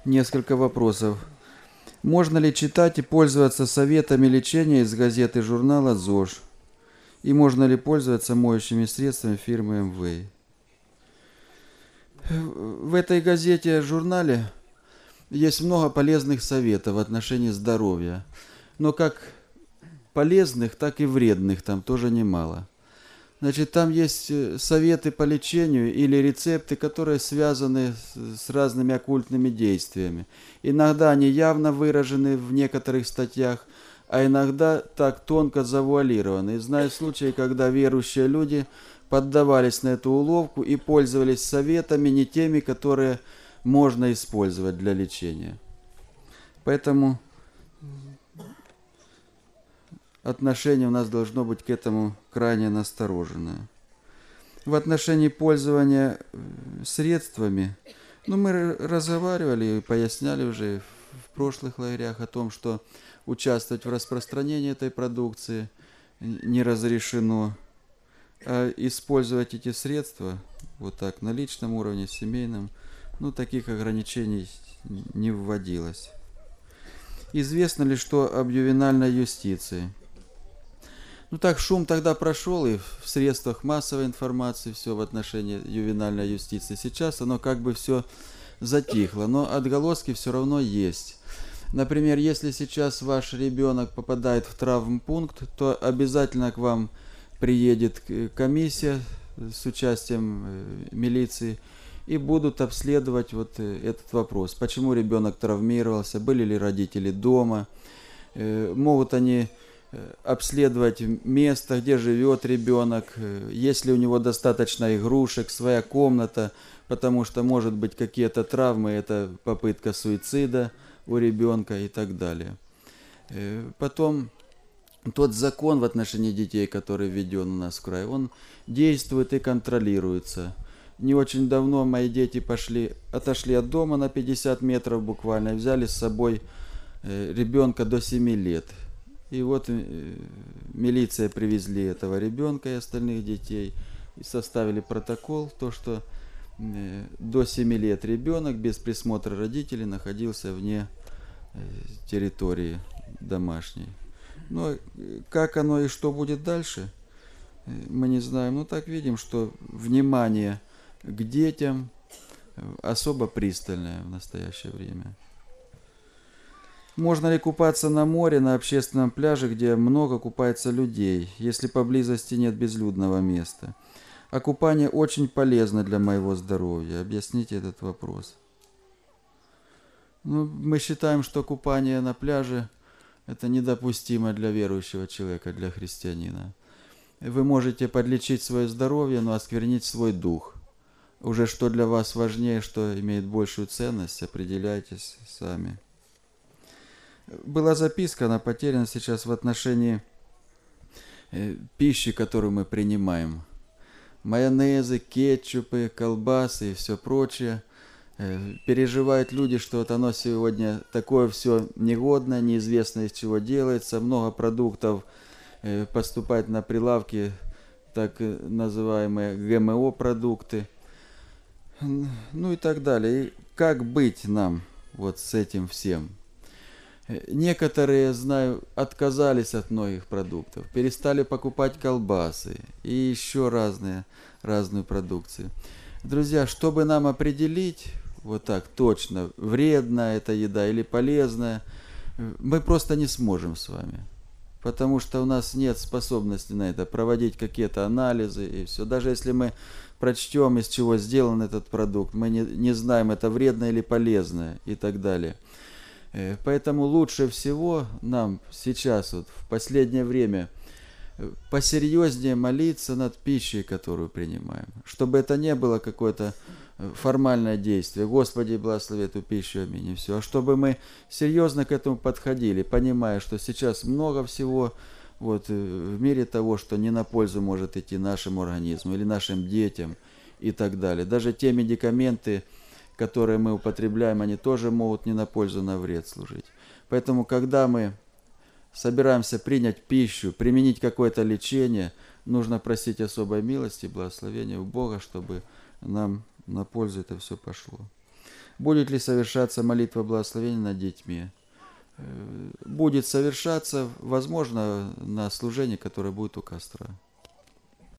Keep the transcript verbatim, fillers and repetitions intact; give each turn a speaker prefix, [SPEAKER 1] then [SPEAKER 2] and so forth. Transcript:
[SPEAKER 1] Несколько вопросов. Можно ли читать и пользоваться советами лечения из газеты журнала ЗОЖ? И можно ли пользоваться моющими средствами фирмы МВей? В этой газете, журнале есть много полезных советов в отношении здоровья. Но как полезных, так и вредных там тоже немало. Значит, там есть советы по лечению или рецепты, которые связаны с разными оккультными действиями. Иногда они явно выражены в некоторых статьях, а иногда так тонко завуалированы. И знаю случаи, когда верующие люди поддавались на эту уловку и пользовались советами не теми, которые можно использовать для лечения. Поэтому отношение у нас должно быть к этому крайне настороженное. В отношении пользования средствами, ну, мы разговаривали и поясняли уже в прошлых лагерях о том, что участвовать в распространении этой продукции не разрешено, а использовать эти средства вот так на личном уровне, семейном, ну, таких ограничений не вводилось. Известно ли, что об ювенальной юстиции? Ну так, шум тогда прошел и в средствах массовой информации все в отношении ювенальной юстиции. Сейчас оно как бы все затихло, но отголоски все равно есть. Например, если сейчас ваш ребенок попадает в травмпункт, то обязательно к вам приедет комиссия с участием милиции и будут обследовать вот этот вопрос. Почему ребенок травмировался, были ли родители дома, могут они обследовать место, где живет ребенок, есть ли у него достаточно игрушек, своя комната, потому что может быть какие-то травмы, это попытка суицида у ребенка и так далее. Потом тот закон в отношении детей, который введен у нас в крае, он действует и контролируется. Не очень давно мои дети пошли, отошли от дома на пятьдесят метров буквально, и взяли с собой ребенка до семи лет. И вот милиция привезли этого ребенка и остальных детей и составили протокол, то, что до семи лет ребенок без присмотра родителей находился вне территории домашней. Но как оно и что будет дальше, мы не знаем. Но так видим, что внимание к детям особо пристальное в настоящее время. Можно ли купаться на море, на общественном пляже, где много купается людей, если поблизости нет безлюдного места? А купание очень полезно для моего здоровья. Объясните этот вопрос. Ну, мы считаем, что купание на пляже – это недопустимо для верующего человека, для христианина. Вы можете подлечить свое здоровье, но осквернить свой дух. Уже что для вас важнее, что имеет большую ценность, определяйтесь сами. Была записка, она потеряна сейчас в отношении пищи, которую мы принимаем. Майонезы, кетчупы, колбасы и все прочее. Переживают люди, что вот оно сегодня такое все негодное, неизвестно из чего делается. Много продуктов поступает на прилавки, так называемые ГМО-продукты. Ну и так далее. И как быть нам вот с этим всем? Некоторые, знаю, отказались от многих продуктов, перестали покупать колбасы и еще разные, разную продукцию. Друзья, чтобы нам определить вот так точно, вредная эта еда или полезная, мы просто не сможем с вами. Потому что у нас нет способности на это, проводить какие-то анализы и все. Даже если мы прочтем, из чего сделан этот продукт, мы не, не знаем, это вредно или полезное и так далее. Поэтому лучше всего нам сейчас, вот, в последнее время, посерьезнее молиться над пищей, которую принимаем. Чтобы это не было какое-то формальное действие. Господи, благослови эту пищу, аминь, и все. А чтобы мы серьезно к этому подходили, понимая, что сейчас много всего вот, в мире того, что не на пользу может идти нашему организму или нашим детям и так далее. Даже те медикаменты, которые мы употребляем, они тоже могут не на пользу, на вред служить. Поэтому, когда мы собираемся принять пищу, применить какое-то лечение, нужно просить особой милости, благословения у Бога, чтобы нам на пользу это все пошло. Будет ли совершаться молитва благословения над детьми? Будет совершаться, возможно, на служении, которое будет у костра.